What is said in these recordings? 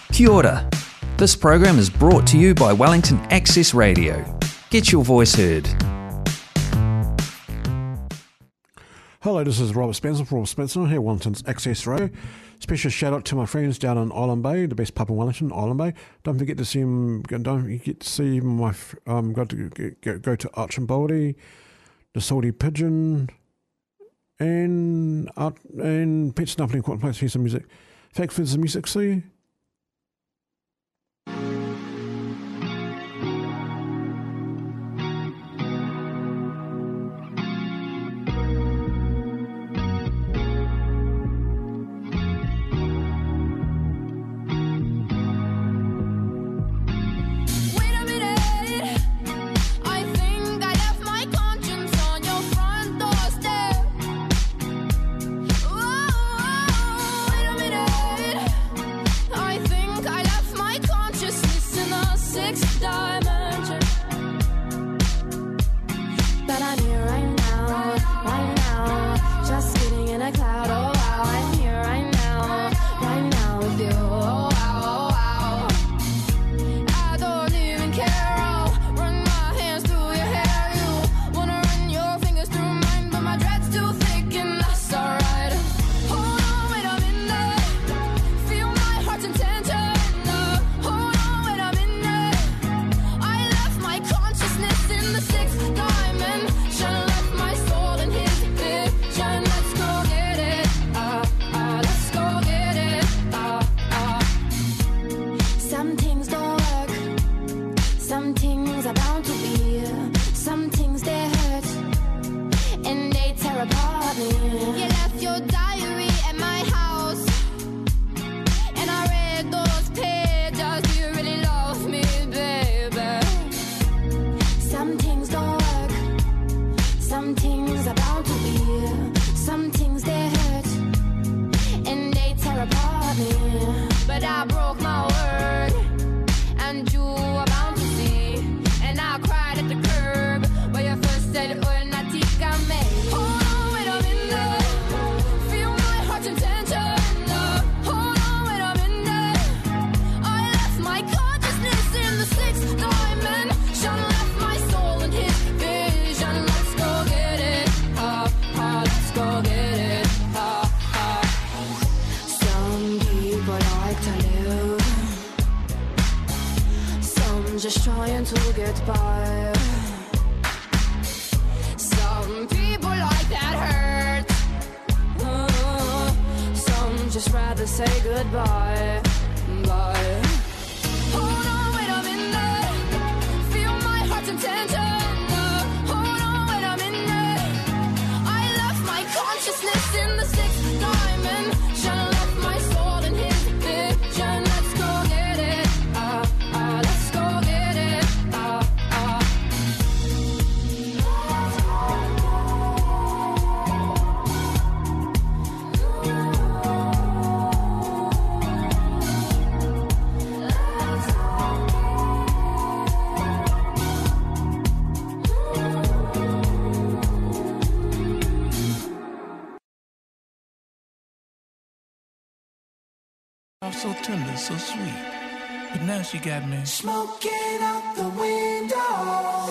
Kia ora. This program is brought to you by Wellington Access Radio. Get your voice heard. Hello, this is Robert Spencer from Robert Spencer here at Wellington's Access Radio. Special shout out to my friends down in Island Bay, the best pub in Wellington, Island Bay. Don't forget to see them. Don't forget to see my. Got to go to Archimboldi, the Salty Pigeon, and Pet Snuffling Quite Place. Hear some music. Thanks for the music. See you. So tender, so sweet. But now she got me smoking out the window.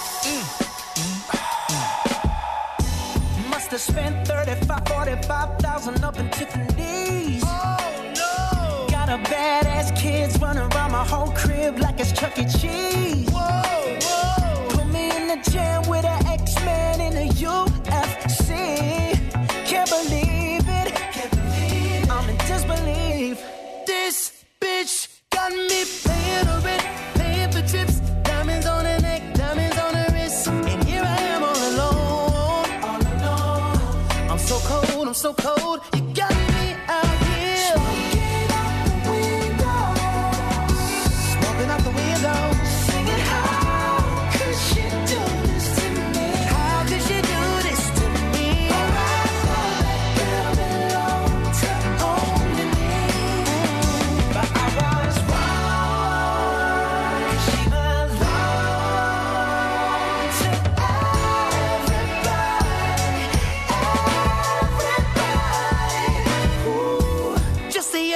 Must have spent 45,000 up in Tiffany's. Oh no! Got a badass kids running around my whole crib like it's Chuck E. Cheese. Whoa, whoa! Put me in the gym with an X-Men in the UFC. Can't believe it. Can't believe it. I'm in disbelief. This bitch got me paying for it, paying for trips, diamonds on the neck, diamonds on the wrist, and here I am all alone, all alone. I'm so cold, I'm so cold, you got me out here. Smoking out the window, smoking out the window, singing how could she do this to me? How could she do this to me? Alright, that girl belonged to only me. But I was wrong, she belonged to everybody, everybody.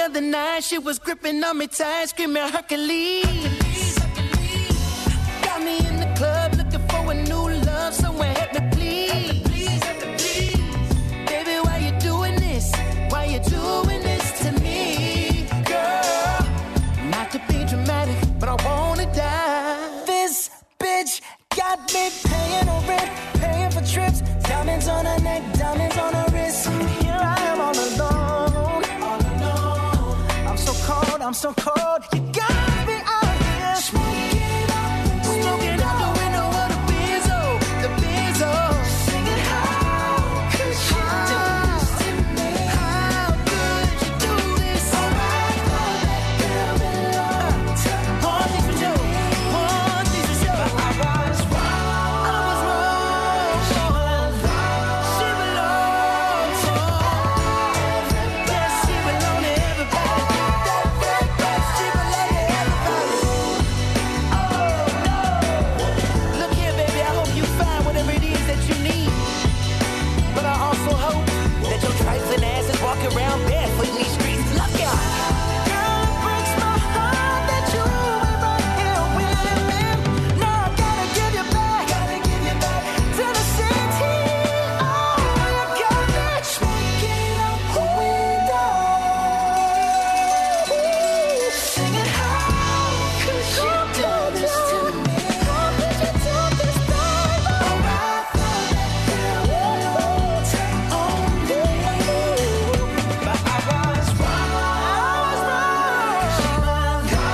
other night, she was gripping on me tight, screaming Hercules. Got me in the club looking for a new love, someone help me please. Baby, why you doing this? Why you doing this to me, girl? Not to be dramatic, but I wanna die. This bitch got me paying her rent, paying for trips, diamonds on her neck, diamonds on her wrist. Here I am all alone, all alone. I'm so cold, you got me out here smoking out the window of the Benzo, singing how could you do this to me? How could you do this? Alright, that girl belong to me. One thing for sure, but I was wrong. She belonged to yes, she belonged to everybody. She belonged to everybody. Oh no! Look here, baby, I hope you find whatever it is that you need. But I also hope that your trifling ass is walking around barefoot in these streets. Look out! Girl, it breaks my heart that you ain't right here with me. Now I gotta give you back to the city. Oh, you got me smoking out the window, singing how could you do this to me? How could you do this, baby? Alright, that girl belonged to only you. But I was wrong. She belonged to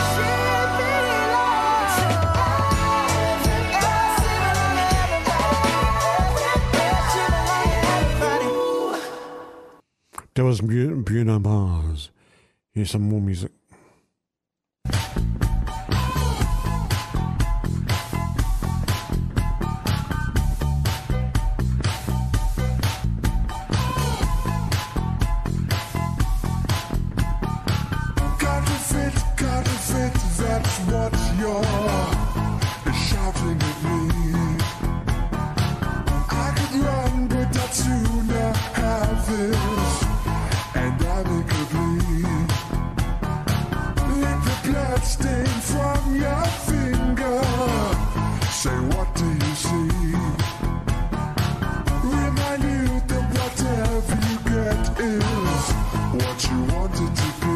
everybody. That was Bruno Mars. Here's some more music. Got a fit, that's what you're shouting at me. I could run, but I'd sooner have this, and amicably. Lick the blood stain from your finger. Say, what do you see? Remind you that whatever you get is what you want it to be.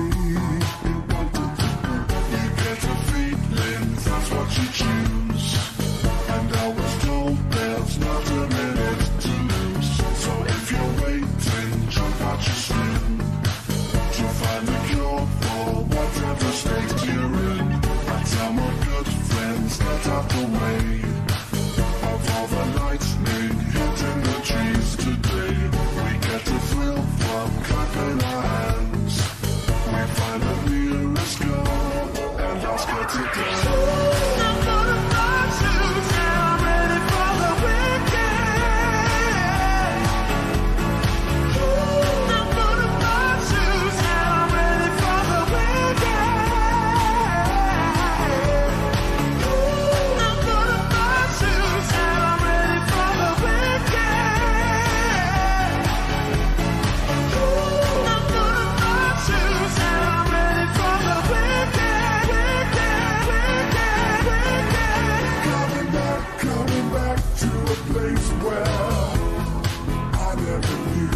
You get a feeling, that's what you choose. And I was told there's not a minute to lose. So if you're waiting, jump out your skin to find the cure for whatever state you're in. I tell my good friends get out the way of all the lightning hitting the trees today. We get a thrill from clapping our hands. We find the nearest girl and ask her to dance. I'm gonna find you, I'm ready for the weekend. I'm gonna find you, I'm ready for the weekend. I'm gonna find you, I'm ready for the weekend. I'm gonna find you, I'm ready for the Coming back to a place where I never knew.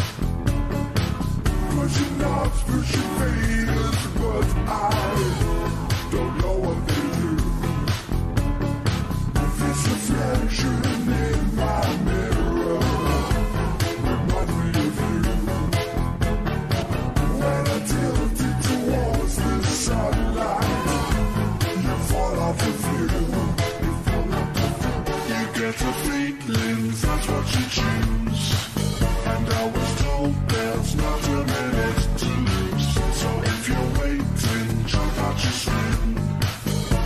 Pushing knobs, pushing faders, but I don't know what they do. This reflection in my mirror remind me of you. When I tilt it towards the sunlight, you fall off the view. You get a feeling, that's what you choose. And I was told there's not a minute to lose. So if you're waiting, jump out your skin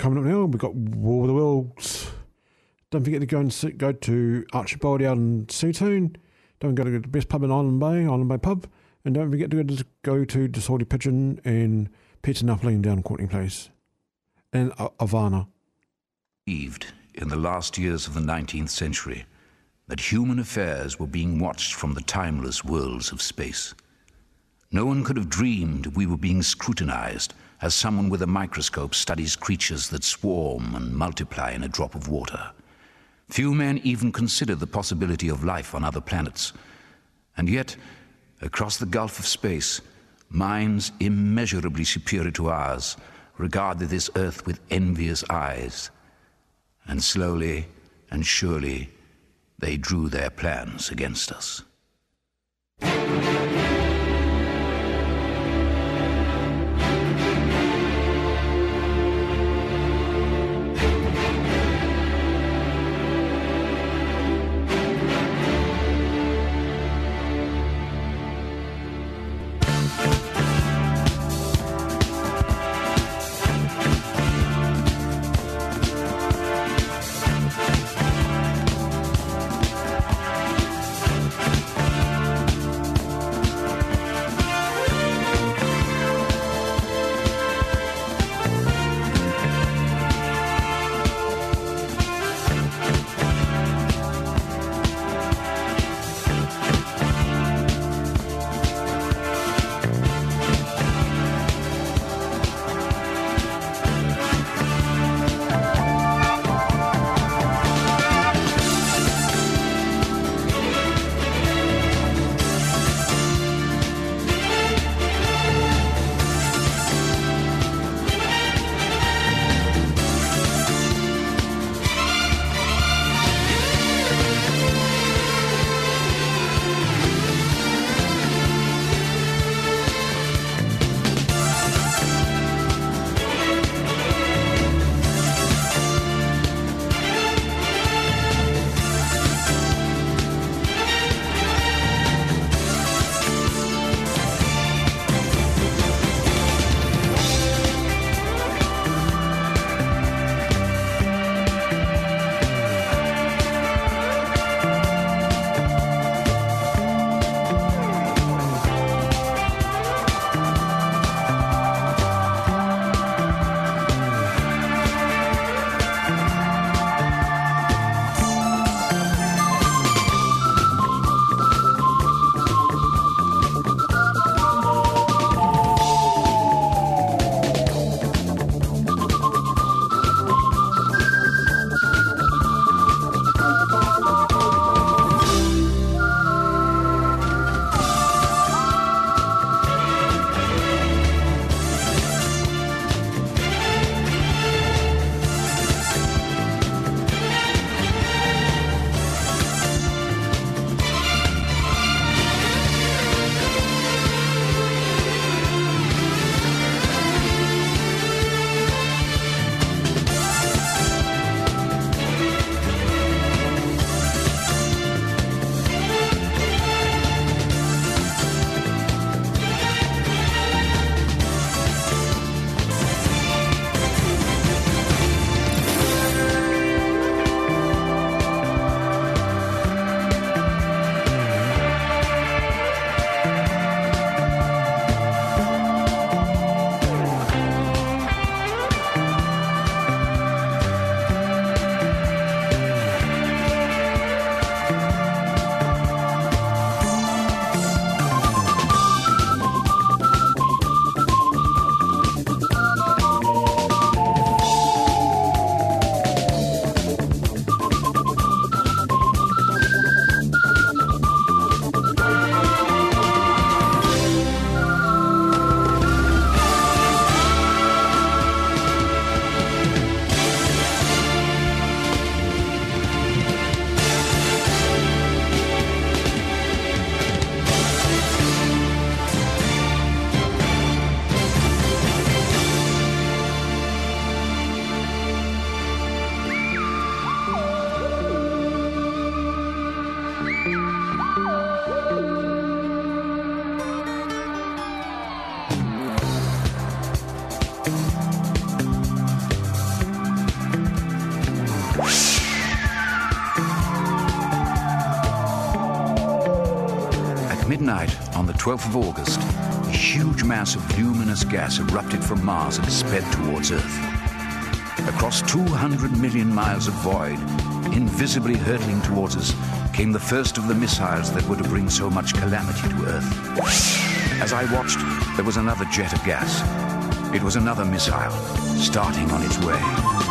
coming up now, we've got War of the Worlds. Don't forget to go to Archibald out in Seatoon. Don't go to the best pub in Island Bay Pub. And don't forget to go to the Salty Pigeon and Pizza Nuffling down Courtney Place. And Havana. Believed in the last years of the 19th century that human affairs were being watched from the timeless worlds of space. No one could have dreamed we were being scrutinized as someone with a microscope studies creatures that swarm and multiply in a drop of water. Few men even considered the possibility of life on other planets. And yet, across the gulf of space, minds immeasurably superior to ours regarded this Earth with envious eyes. And slowly and surely, they drew their plans against us. At midnight on the 12th of August, a huge mass of luminous gas erupted from Mars and sped towards Earth. Across 200 million miles of void, invisibly hurtling towards us, came the first of the missiles that were to bring so much calamity to Earth. As I watched, there was another jet of gas. It was another missile, starting on its way.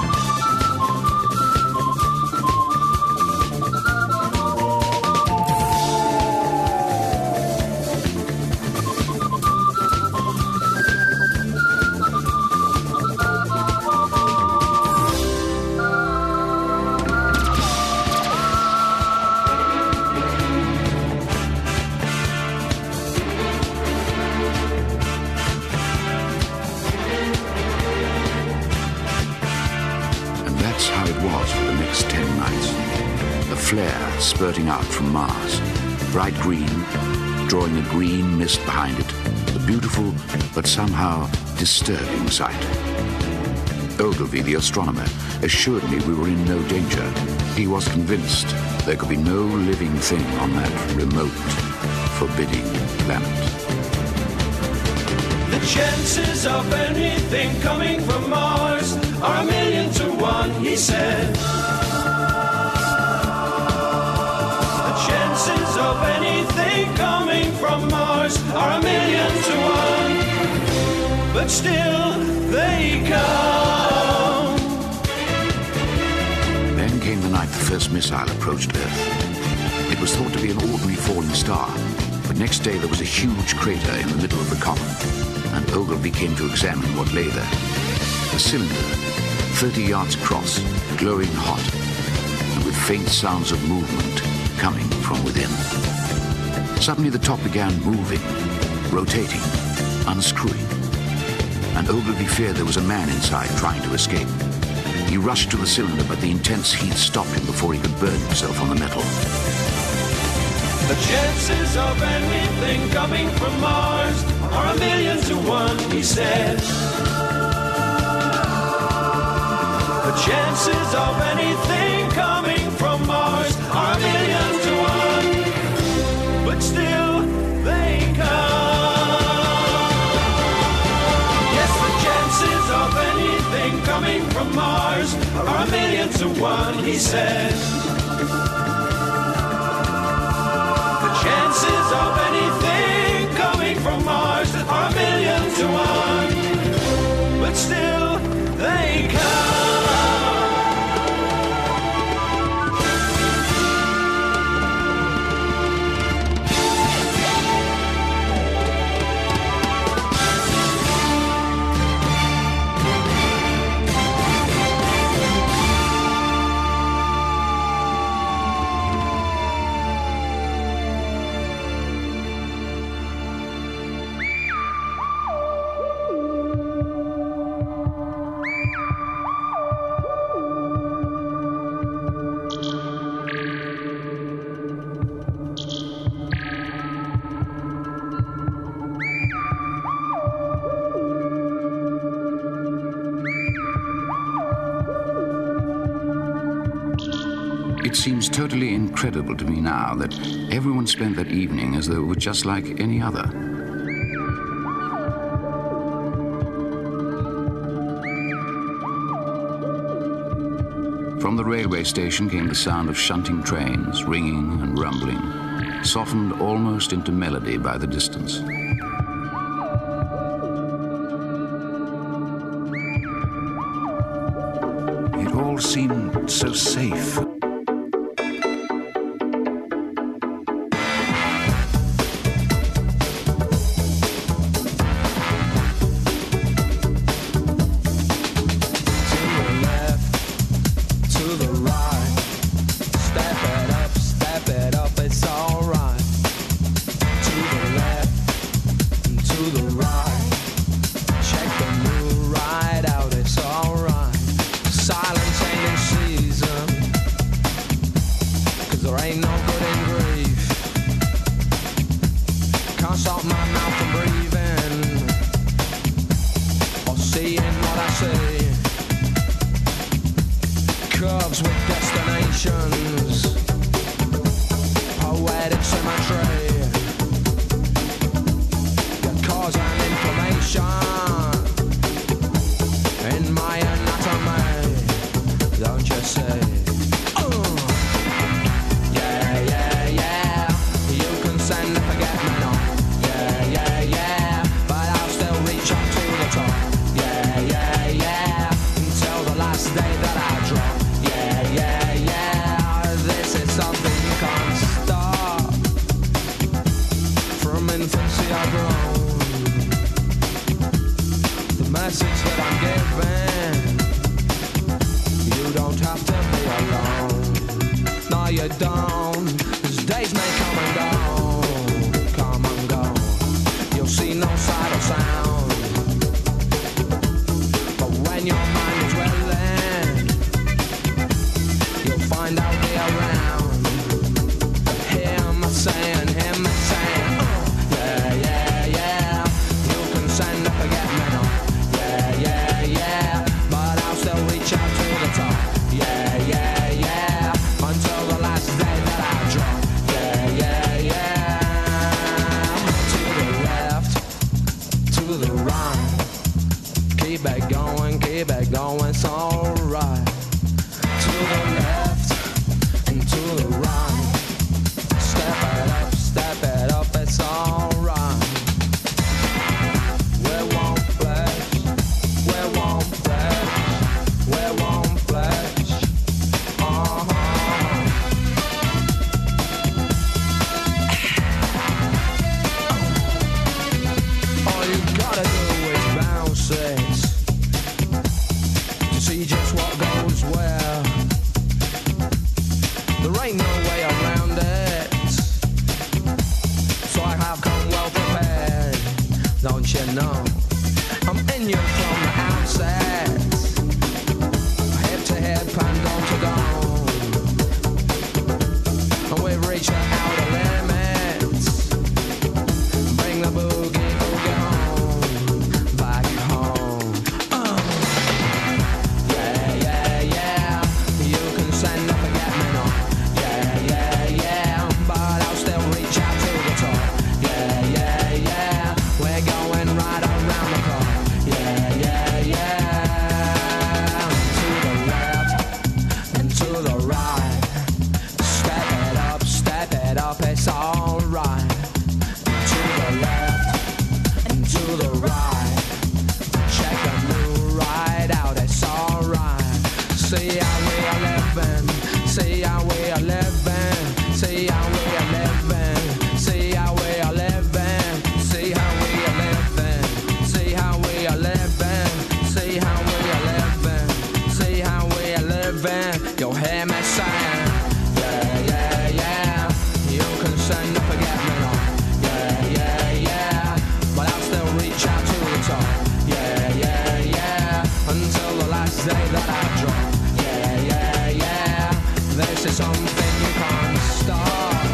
Spurting out from Mars, bright green, drawing a green mist behind it, a beautiful but somehow disturbing sight. Ogilvy, the astronomer, assured me we were in no danger. He was convinced there could be no living thing on that remote, forbidding planet. The chances of anything coming from Mars are 1,000,000 to 1, he said. Of anything coming from Mars are 1,000,000 to 1, but still they come. Then came the night the first missile approached Earth. It was thought to be an ordinary falling star, but next day there was a huge crater in the middle of the common, and Ogilvy came to examine what lay there. A cylinder, 30 yards across, glowing hot, and with faint sounds of movement coming from within. Suddenly the top began moving, rotating, unscrewing, and Ogilvy feared there was a man inside trying to escape. He rushed to the cylinder, but the intense heat stopped him before he could burn himself on the metal. The chances of anything coming from Mars are 1,000,000 to 1, he said. The chances of anything coming from Mars are 1,000,000 to 1, but still they come. Yes, the chances of anything coming from Mars are 1,000,000 to 1, he said. The chances of anything coming from Mars are 1,000,000 to 1, but still they come. It seems totally incredible to me now that everyone spent that evening as though it were just like any other. From the railway station came the sound of shunting trains, ringing and rumbling, softened almost into melody by the distance. It all seemed so safe. Poetic symmetry. get me, no. Yeah, yeah, yeah, but I'll still reach up to the top. Yeah, yeah, yeah, until the last day that I drop. Yeah, yeah, yeah, this is something you can't stop. From infancy I've grown. The message that I'm giving, you don't have to be alone. No, you don't. 'Cause days may come and go, come and go. You'll see no sight or sound. But when your mind is willing, you'll find out the around. Him saying, yeah, yeah, yeah. You can send a forget me not. Yeah, yeah, yeah. But I'll still reach out to the top. Yeah, yeah, yeah. Until the last day that I drop. Yeah, yeah, yeah. To the left, to the right. Keep it going, it's alright. To the left and to the right. Step it up, it's alright. We won't flash, we won't flash, we won't flash. All you gotta do is bounce it to see just what goes where. There ain't no way around it, so I have come well prepared. Don't you know? I'm in you from the outset, head to head, pandon to dawn. And we've reached the outer limits. Bring the boogie home, back home. Yeah, yeah, yeah. You can send a forget me not. Yeah, yeah, yeah. But I'll still reach out to the top. Yeah, yeah, yeah. We're going right around the clock. Yeah, yeah, yeah. To the left and to the right. Step it up, it's alright. To the left and to the right. Check the new ride out, it's alright. See how we are living, see how we are living, see how we are living, see how we are living, see how we are living, see how we are living, see how we are living, see how we are living. You'll hear me saying, yeah, yeah, yeah. You can send a forget me not. Yeah, yeah, yeah. But I'll still reach out to the top. Yeah, yeah, yeah. Until the last day that I drop. Yeah, yeah, yeah. This is something you can't stop.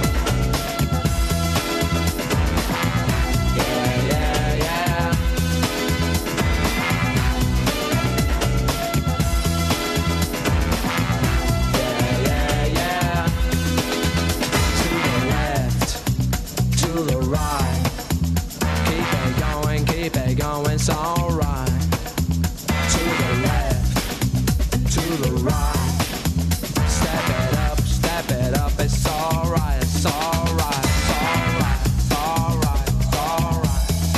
Yeah, yeah, yeah. Yeah, yeah, yeah. To the left, to the right. Keep it going, it's alright. To the left, to the right. Step it up, it's alright, it's alright, it's alright, it's alright, it's alright, it's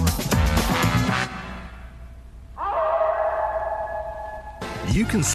alright. You can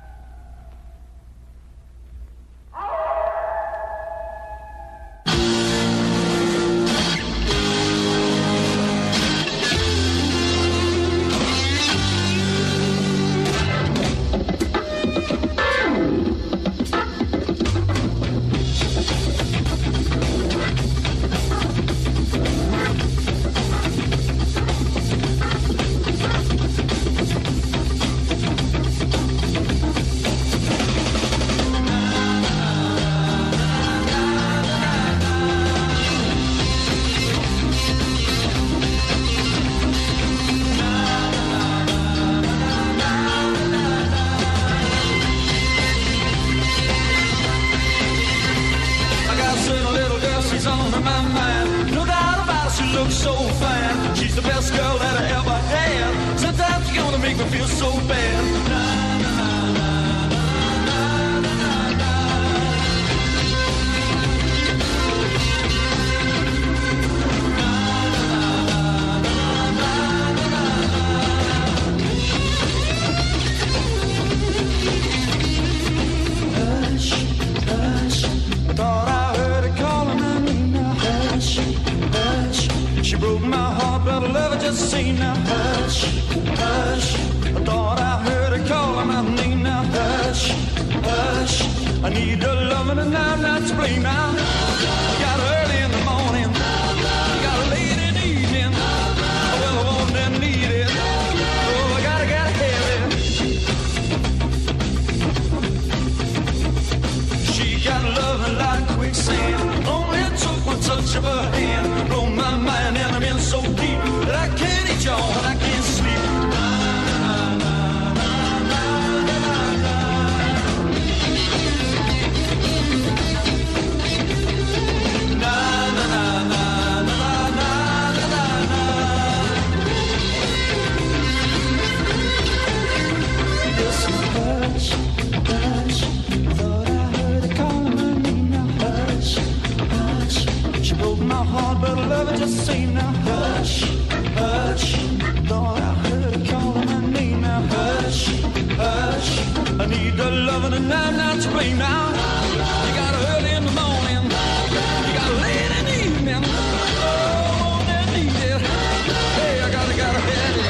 looks so fine. She's the best girl that I ever had. Sometimes you're gonna make me feel so bad. She broke my heart, but I love her just the same now. Hush, hush. I thought I heard her calling my name now. Hush, hush. I need her loving and I'm not to blame now. I got her early in the morning. I got her late in the evening. Well, I want and need it. Oh, I gotta have it. She got loving like quicksand. Only took one touch of her hand. Blow my mind and I'm in so deep that I can't eat y'all and I can't sleep. My heart, but I love it just the same now. Hush, hush. Thought I heard her calling my name now. Hush, hush. I need the loving and I'm not to blame now. You got her early in the morning. You got her late in the evening. Oh, I need it. Hey, I gotta have it.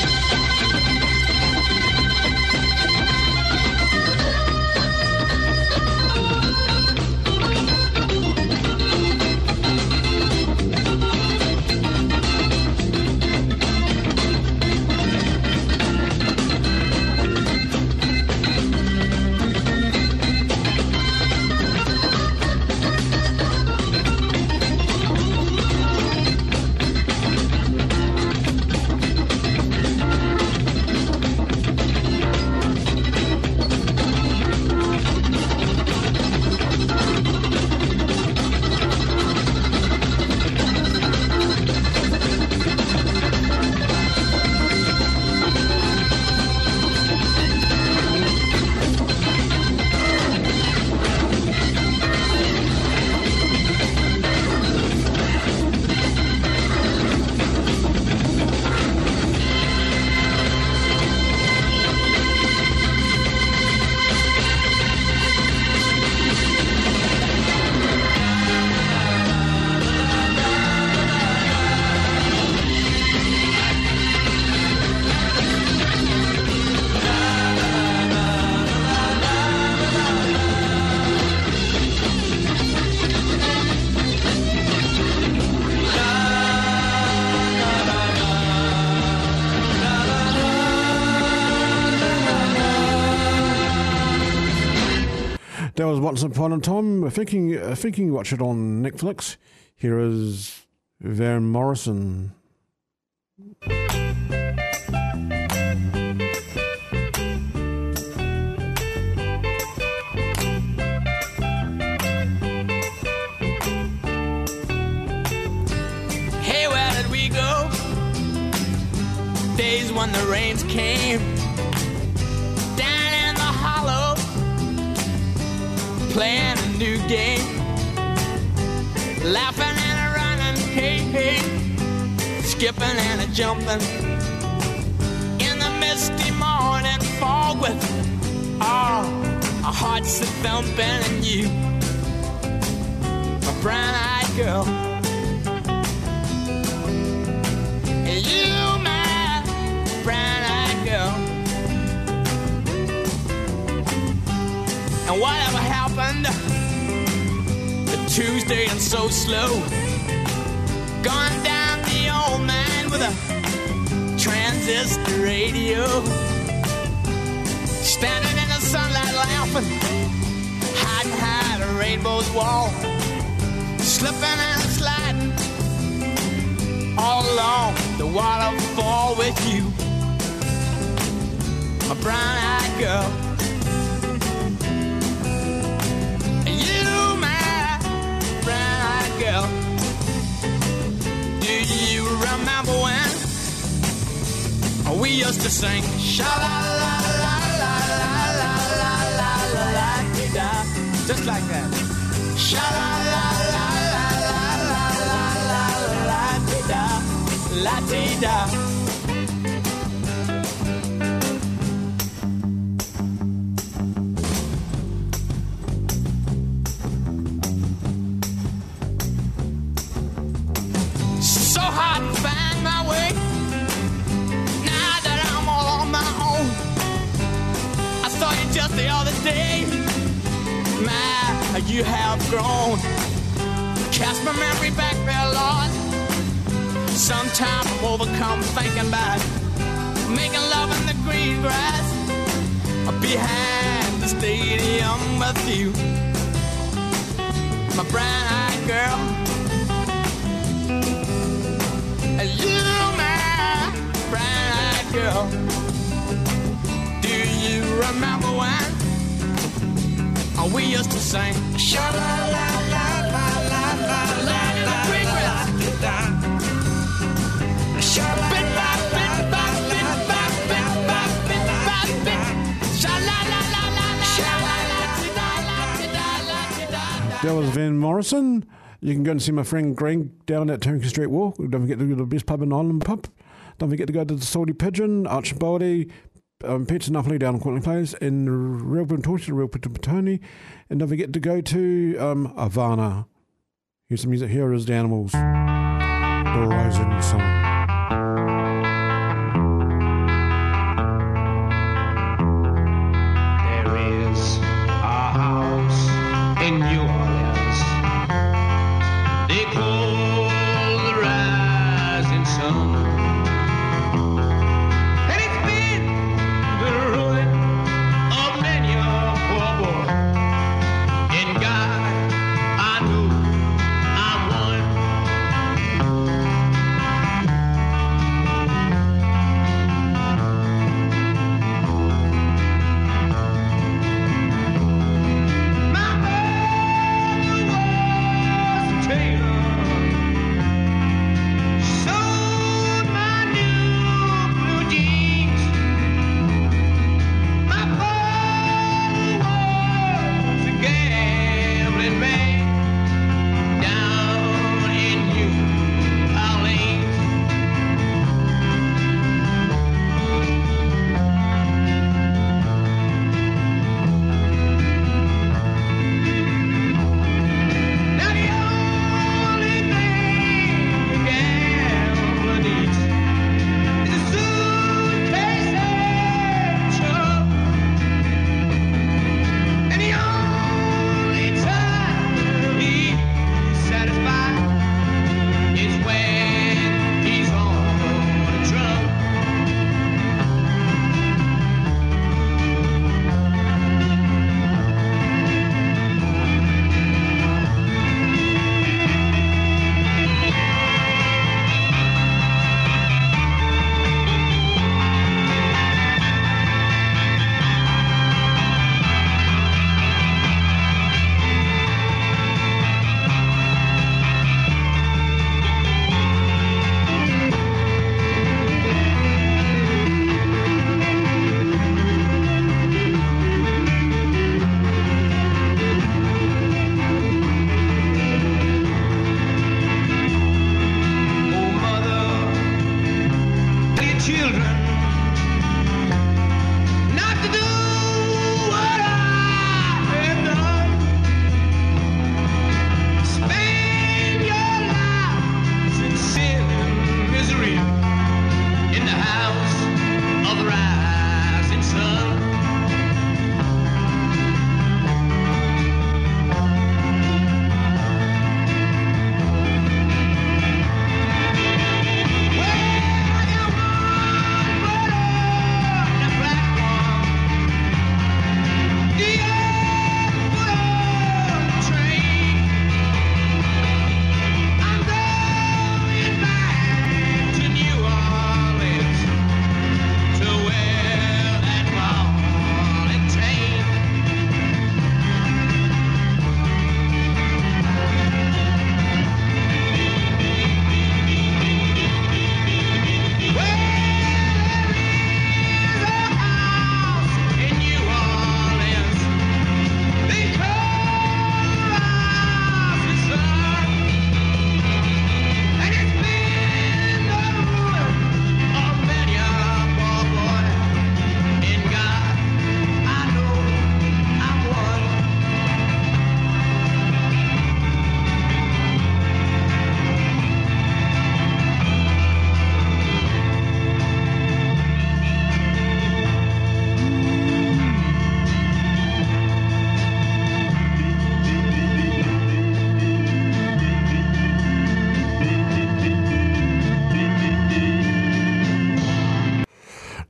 That was Once Upon a Time. Thinking you watch it on Netflix. Here is Van Morrison. Hey, where did we go? Days when the rains came down in the hollow, playing a new game, laughing and a running, hey, hey, skipping and a jumping in the misty morning fog with our hearts a thumping, and you, my brown-eyed girl, and you, my brown-eyed girl. And whatever happened to Tuesday and so slow, gone down the old man with a transistor radio, standing in the sunlight laughing, hiding behind a rainbow's wall, slipping and sliding all along the waterfall with you, my brown-eyed girl. Girl, do you remember when we used to sing sha la la la la la la la la la la da, just like that, sha la la la la la la la la la la da. So hard to find my way. Now that I'm all on my own, I saw you just the other day. My, you have grown. Cast my memory back there, Lord. Sometimes I'm overcome thinking about making love in the green grass behind the stadium with you, my brown-eyed girl. You, my brown-eyed girl. Do you remember when we used to sing? Sha-la-la-la-la-la-la-la in the green grass. That was Van Morrison. You can go and see my friend Greg down at Turnkey Street Walk. Don't forget to go to the best pub in Island Pub. Don't forget to go to the Salty Pigeon, Archibald, Pizza Napoli down in Cortland Place, and Real Torture, Real Petoni. And don't forget to go to Havana. Here's some music. Here is the Animals. The Rising Sun. In New Orleans, they call the rising sun, and it's been the ruin of many a poor boy. In God, I know I'm one.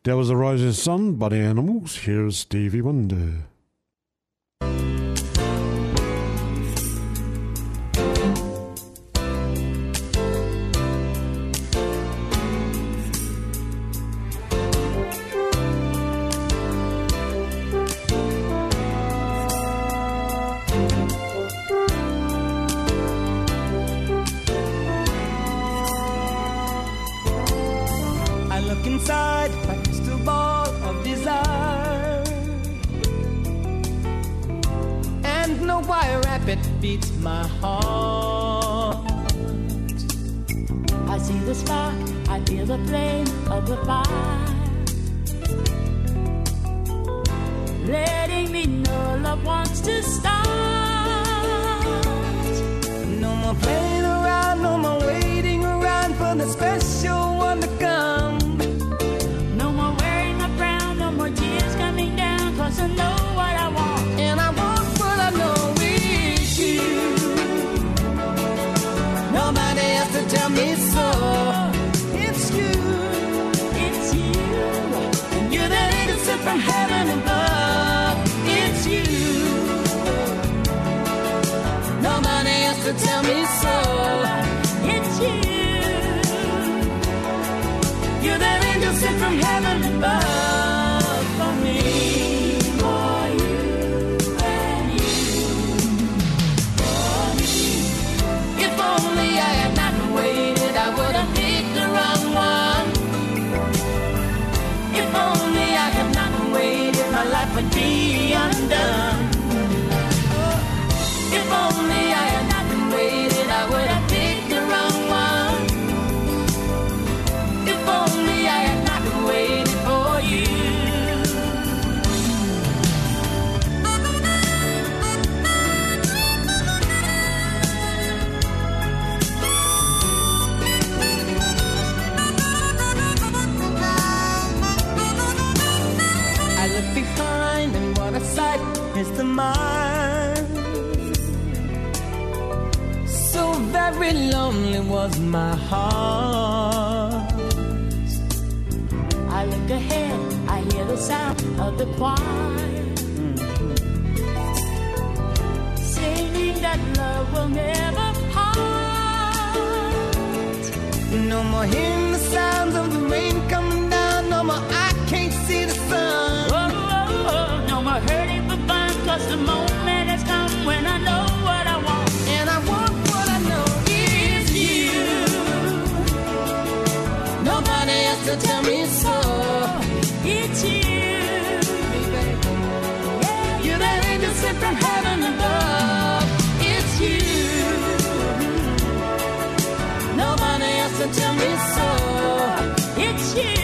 That was The Rising Sun by the Animals. Here's Stevie Wonder. Inside my crystal ball of desire, and no wire rabbit beats my heart. I see the spark, I feel the flame of the fire, letting me know love wants to start. No more playing around, no more waiting around for the special one to come. Cause I know what I want, and I want what I know is you. Nobody else to tell me so. It's you, it's you. And you're the angel sent from heaven above. It's you. Nobody else to tell me so. It's you. You're the angel sent from heaven above for me. Would be undone. If only I had not been waited, I would have picked the wrong one. If only I had not been waiting for you. I look behind and what a sight is the mind. So very lonely was my heart. I look ahead, I hear the sound of the choir, singing that love will never part. No more hearing the sounds of the rain coming down, no more I can't see the sun. No more hurting for fun, cause the moment has come when I know what I want. And I want what I know is you. Nobody else to tell me so. It's you, baby. Yeah, you're that angel sent from heaven above. It's you. Nobody else to tell me so. It's you.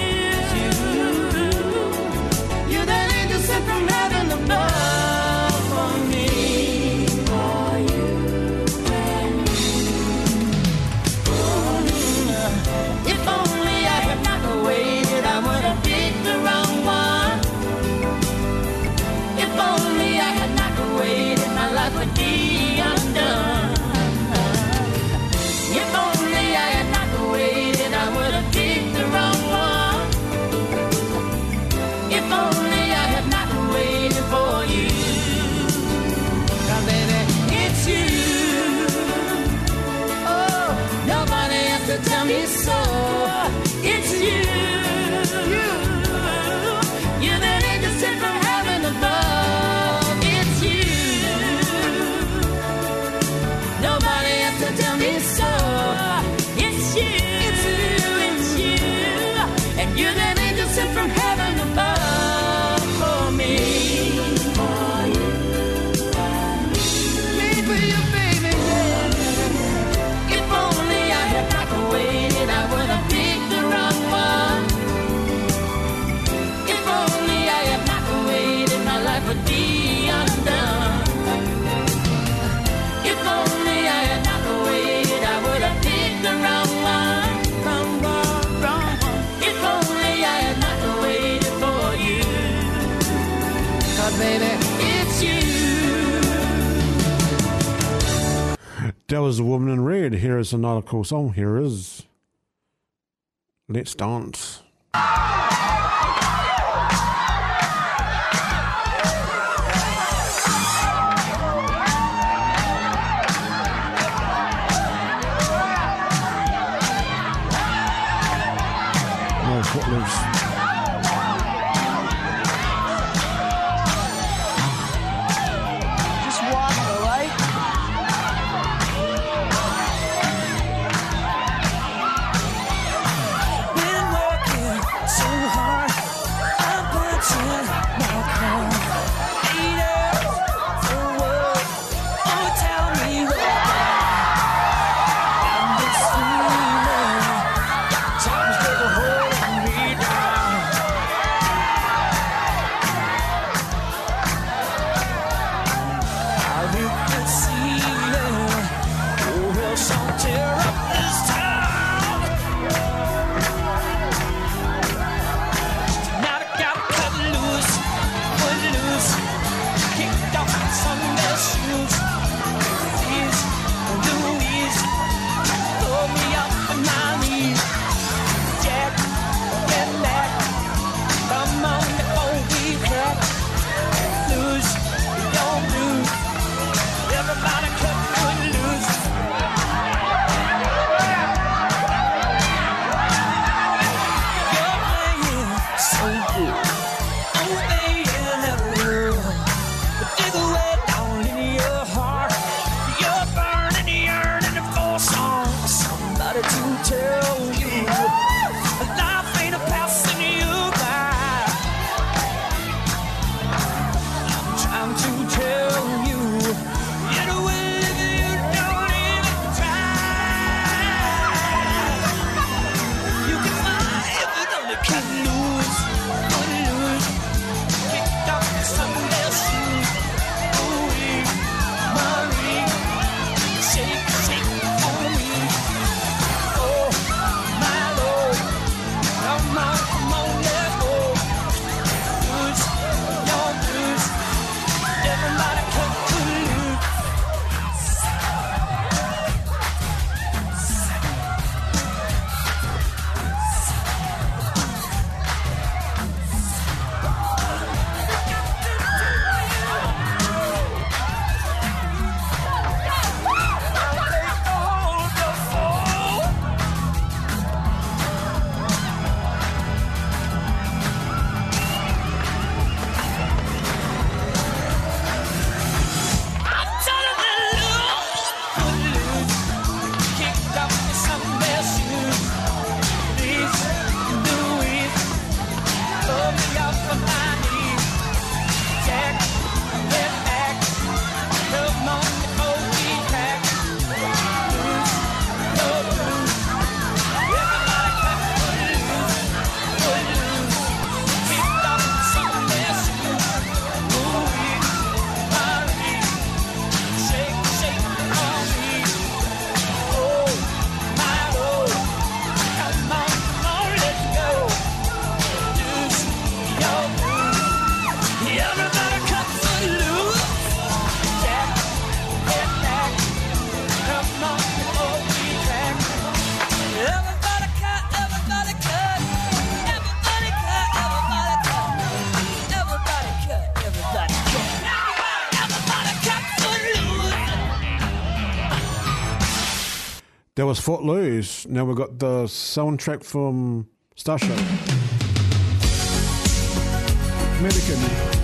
From heaven above for me, for you and me. If only I had not waited, I would have picked the wrong one. If only I had not waited, my life would be undone. If only I had not waited, I would have picked the wrong one. If only I had not waiting for you. Now, baby, it's you. Oh, nobody else to tell me so. It's you. You're the angel sent from heaven above. It's you. Nobody else to tell me so. It's you. It's you. It's you. And you're the angel sent from heaven above. Would be undone. If only I had not waited, I would have picked the wrong one. Wrong one, wrong one. If only I had not waited for you. 'Cause baby, it's you. That was The Woman in Red. Here is another cool song. Here is Let's Dance. Footloose. Just walk away. Been working so hard, I'm punching my car. 8 hours for work. Oh, tell me what I'm this feeling. Time's take a hold on me now. I hit the ceiling. Oh, well, some tear up this town. Tonight I gotta cut loose, kicked off Sunday shoes. Please, Louise, throw me up on my knees. Jack, get back, come on before we crack. Lose, don't lose, everybody cut loose. You're playing so good. Oh, baby, never but dig away down in your heart. You're burning, yearning for somebody to tell you. Life ain't a passing you by. I'm trying to tell you, you know if you don't even try. You can fly if you don't cut loose, kicked off Sunday shoes. Ooh, Marie, shake, shake on me. Oh, my Lord, come on, let's go. Lose your blues, everybody cut loose. That was Footloose. Now we've got the soundtrack from Starship. American.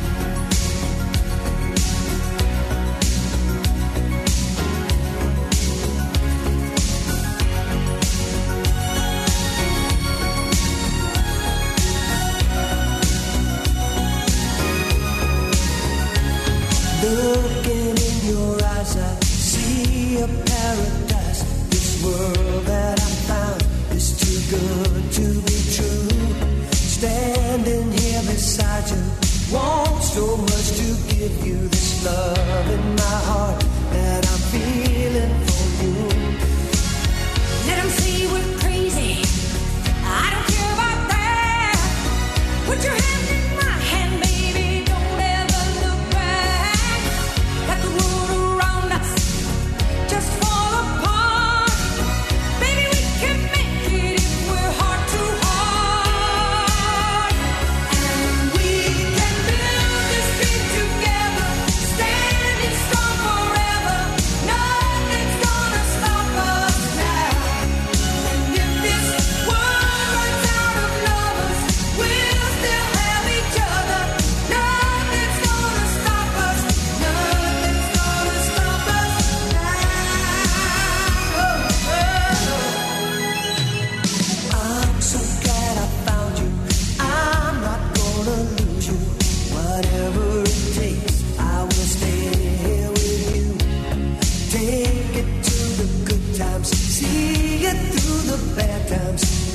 Looking in your eyes, I see a paradise. This world that I found is too good to be true. Standing here beside you, want so much to give you this love in my heart that I'm feeling for you. Let them say we're crazy. I don't care about that. Put your hand in my hand, baby. Don't ever look back. Let the world around us just fall apart. Baby, we can make it if we're heart to heart. And we can build this dream together. Standing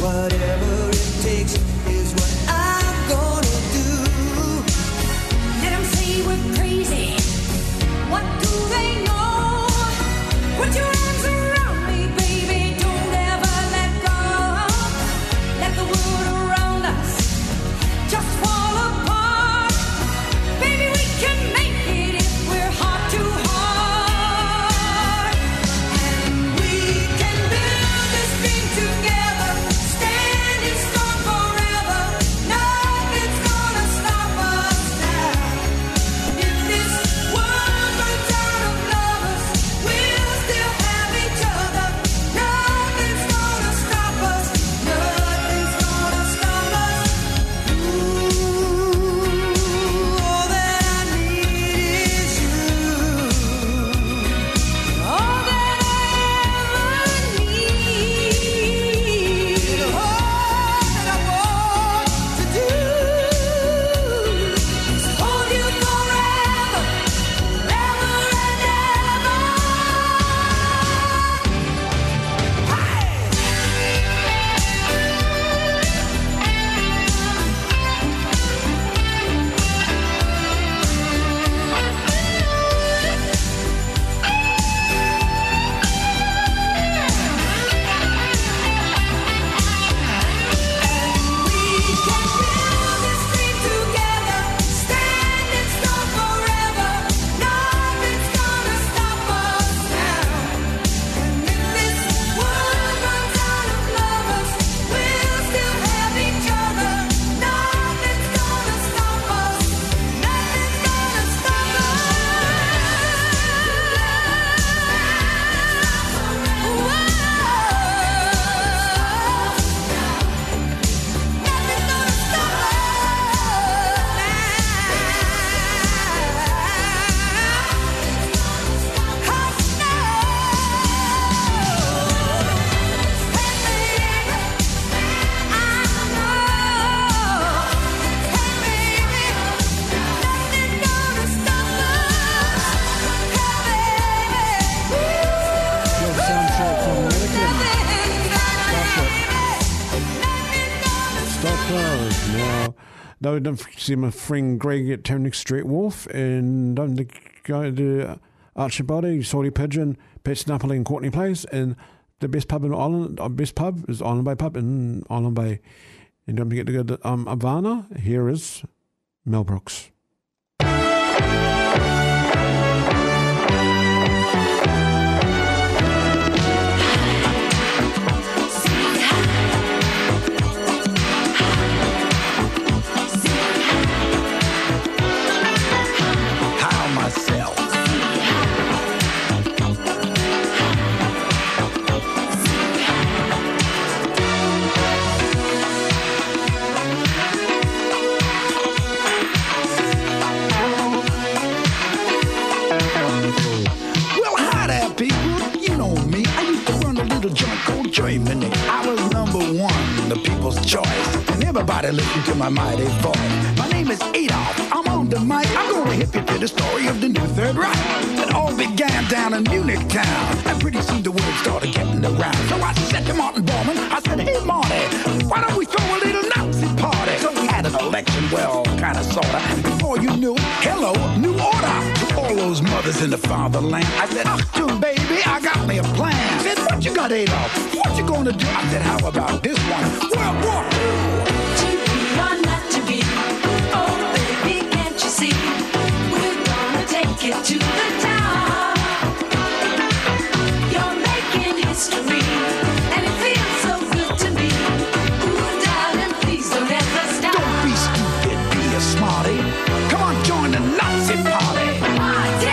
Whatever it takes is what I'm gonna do. Let 'em say we're crazy. What do they know? Put your arms around me, baby. Don't ever let go. Let the world around us just fall apart. Baby, we can make it if we're heart to heart. And we can build this thing together, standing strong forever. Nothing's gonna stop us now. If this world runs out of lovers, we'll still have each other. Nothing's gonna stop us. Nothing's gonna stop us. Ooh, all that I need is you. All that I ever need. All that I want to do is hold you forever, forever and ever. We can build this thing together, standing strong forever. Nothing's gonna stop us now. And if this world runs out of lovers, we'll still have each other. Nothing's gonna stop us. Nothing's gonna stop us. The soundtrack from Mannequin. Stop Flowers. Now, no, don't see my friend Greg at Turnix Street Wharf, and don't go to Archibald, Salty Pigeon, Pets Napoli and Courtney Place, and the best pub in Island, best pub is Island Bay Pub in Island Bay. And don't forget to go to Havana. Here is Mel Brooks. How myself. Well, hi there, people. You know me. I used to run a little joint called Germany. I was number one, the people's choice. And everybody listened to my mighty voice. My name is Adolf. I'm on the mic. I'm going to hip you to the story of the new Third Reich. It all began down in Munich town. And pretty soon the word started getting around. So I said to Martin Bormann, I said, hey, Marty, why don't we throw a little Nazi party? So we had an election, well, kind of, sort of. And before you knew it, hello, new order. To all those mothers in the fatherland, I said, Achtung, baby, I got me a plan. Said, what you got, Adolf? What you gonna do? I said, how about this one? World War II. To be or not to be, oh baby, can't you see? We're gonna take it to the top. You're making history, and it feels so good to me. Ooh, darling, please don't ever stop. Don't be stupid, be a smarty. Come on, join the Nazi party. Party!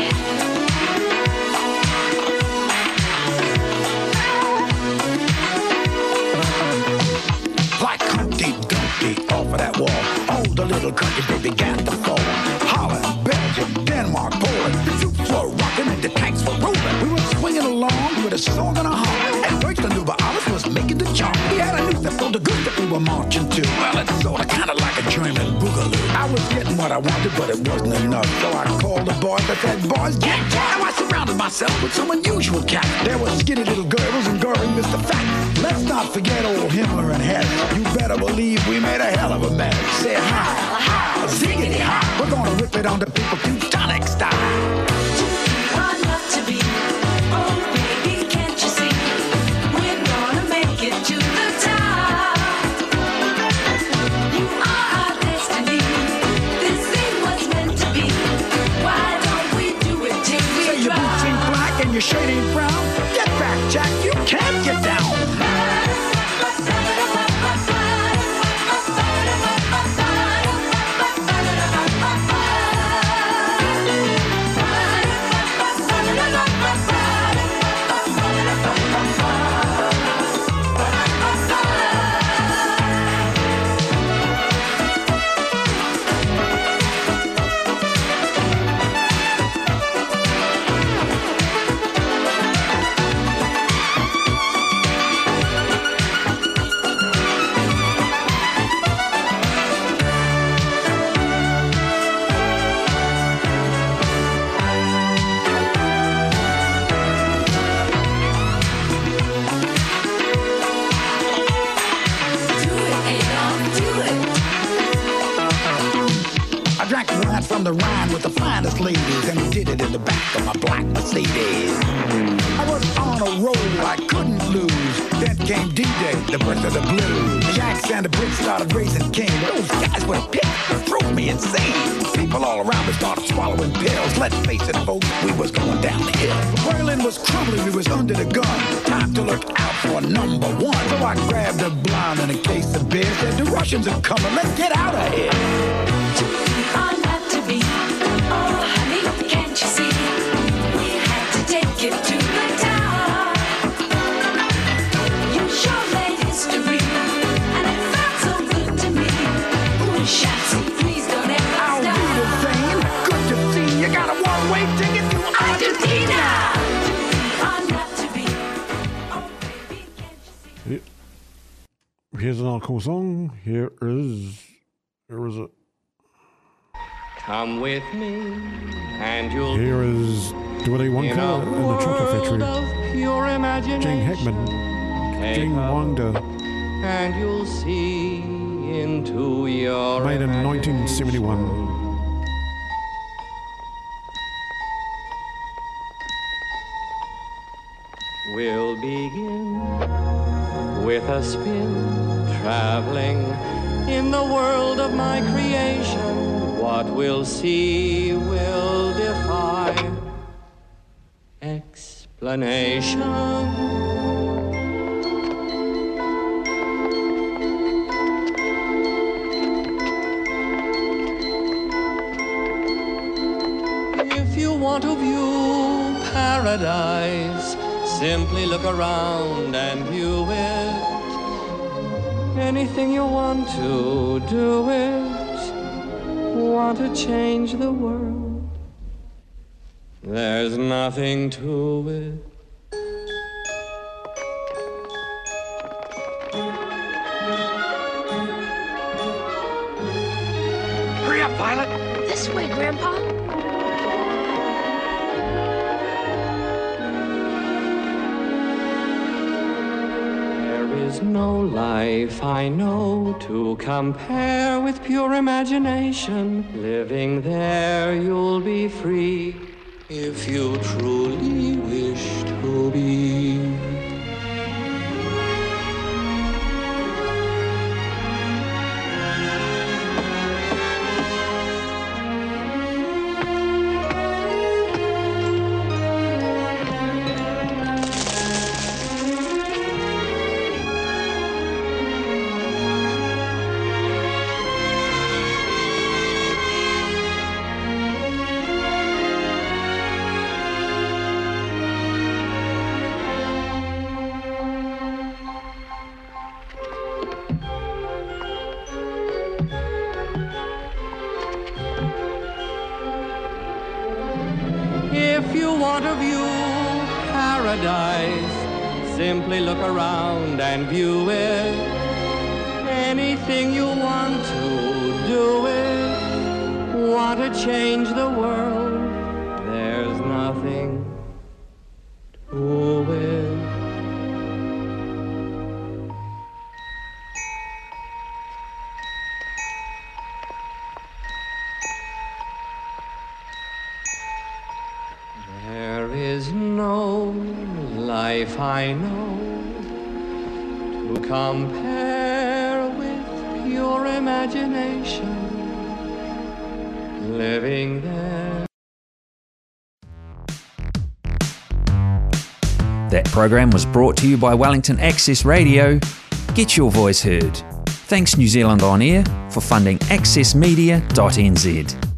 Like Humpty Dumpty off of that wall. All the little countries, they began to fall. Holland, Belgium, Denmark, Poland. The troops were rocking and the tanks were rolling. We were swinging along with a song and a heart. And Deutschland über alles was making the chart. We had a new step for the good that we were marching to. Well, it's sort of kind of like a German boogaloo. I was getting what I wanted, but it wasn't enough. So I called the boys. I said, boys, get down. I surrounded my myself with some unusual cat. There were skinny little girls and girling Mr. Fat. Let's not forget old Himmler and Hess. You better believe we made a hell of a mess. Say hi, ziggity hi. We're gonna rip it on the people Teutonic style. Your shirt ain't brown. Get back, Jack. You can't get down. From the Rhine with the finest ladies, and we did it in the back of my black Mercedes. I was on a roll I couldn't lose. Then came D-Day, the birth of the blues. The Yanks and the Brits started raising king. Those guys were picked, drove me insane. People all around me started swallowing pills. Let's face it, folks, we was going down the hill. Berlin was crumbling, we was under the gun. Time to look out for number one. So I grabbed a blonde and a case of beer. Said the Russians are coming, let's get out of here. Oh, honey, can't you see? We had to take it to the top. You sure made history, and it felt so good to me. Ooh, Shotzi, please don't ever stop. I'll be the same. Good to see you. Got a one-way ticket to Argentina. I'm not to be. Oh, baby, can't you see? Here's another cool song. Here is it. Come with me, and you'll Here is Willy Wonka and the Chocolate Factory. Pure imagination. Gene Hackman, Gene Wonder. And you'll see into your Made in 1971. We'll begin with a spin, traveling in the world of my creation. What we'll see will defy explanation. If you want to view paradise, simply look around and view it. Anything you want to do it. Want to change the world? There's nothing to it. Hurry up, Violet. This way, Grandpa. There's no life I know to compare with pure imagination. Living there, you'll be free if you truly wish to be. If you want to view paradise, simply look around and view it. Anything you want to do it. Want to change the world, there's nothing I know to compare with pure imagination, living there. That program was brought to you by Wellington Access Radio. Get your voice heard. Thanks New Zealand On Air for funding accessmedia.nz.